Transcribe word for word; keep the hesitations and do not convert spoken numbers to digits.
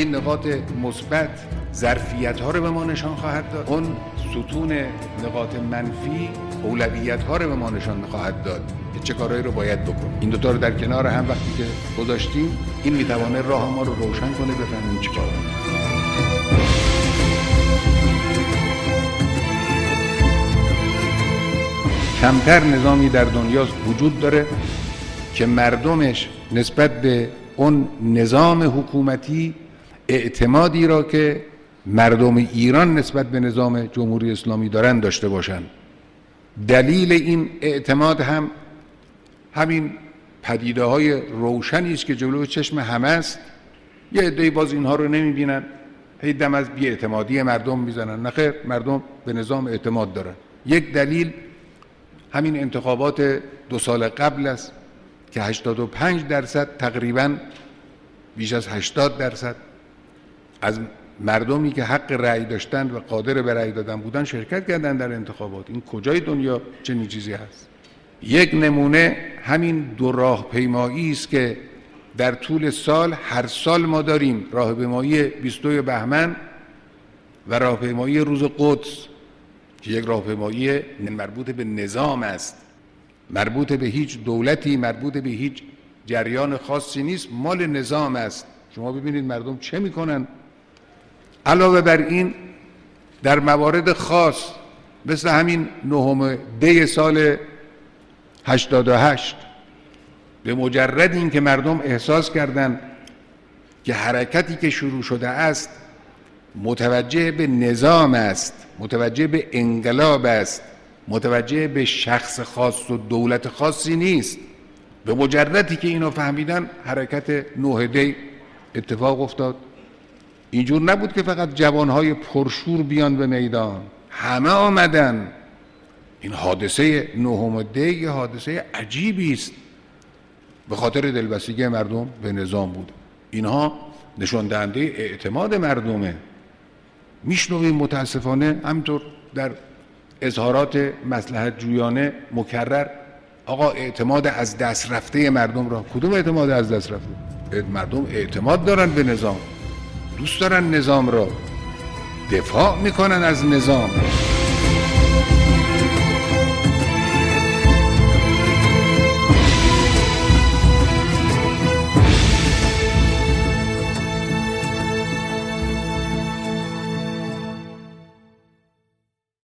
این نقاط مثبت ظرفیت ها رو به ما نشان خواهد داد، اون ستون نقاط منفی اولویت ها رو به ما نشان خواهد داد که چه کارهایی رو باید بکنیم. این دوتا رو در کنار هم وقتی که گذاشتیم، این میتوانه راه ما رو روشن کنه بفهمیم چه کار کنیم. کمتر نظامی در دنیا وجود داره که مردمش نسبت به اون نظام حکومتی اعتمادی را که مردم ایران نسبت به نظام جمهوری اسلامی دارن داشته باشن. دلیل این اعتماد هم همین پدیده های روشنی است که جلوی چشم همه است. یه عده‌ای باز اینها رو نمیبینن، هی دم از بی‌اعتمادی مردم میزنن. نخیر، مردم به نظام اعتماد دارن. یک دلیل همین انتخابات دو سال قبل است که هشتاد و پنج درصد تقریباً بیش از هشتاد درصد از مردمی که حق رأی داشتن و قادر به رأی دادن بودن شرکت کردن در انتخابات. این کجای دنیا چنین چیزی هست؟ یک نمونه همین دو راهپیمایی است که در طول سال هر سال ما داریم، راهپیمایی بیست و دو بهمن و راهپیمایی روز قدس که یک راهپیمایی مربوط به نظام است، مربوط به هیچ دولتی، مربوط به هیچ جریان خاصی نیست، مال نظام است. شما ببینید مردم چه میکنن. علاوه بر این در موارد خاص مثل همین نهم دی سال هشتاد و هشت، به مجرد این که مردم احساس کردند که حرکتی که شروع شده است متوجه به نظام است، متوجه به انقلاب است، متوجه به شخص خاص و دولت خاصی نیست، به مجردی که اینو فهمیدن حرکت نه دی اتفاق افتاد. اینجور نبود که فقط جوانهای پرشور بیان به میدان، همه آمدن. این حادثه نهم دی یه حادثه عجیبی است، به خاطر دلبستگی مردم به نظام بود. اینها نشان دهنده اعتماد مردمه. میشنویم متاسفانه همینطور در اظهارات مصلحت جویانه مکرر، آقا اعتماد از دست رفته مردم را. کدوم اعتماد از دست رفته؟ مردم اعتماد دارن به نظام، دوست دارن نظام را، دفاع میکنن از نظام.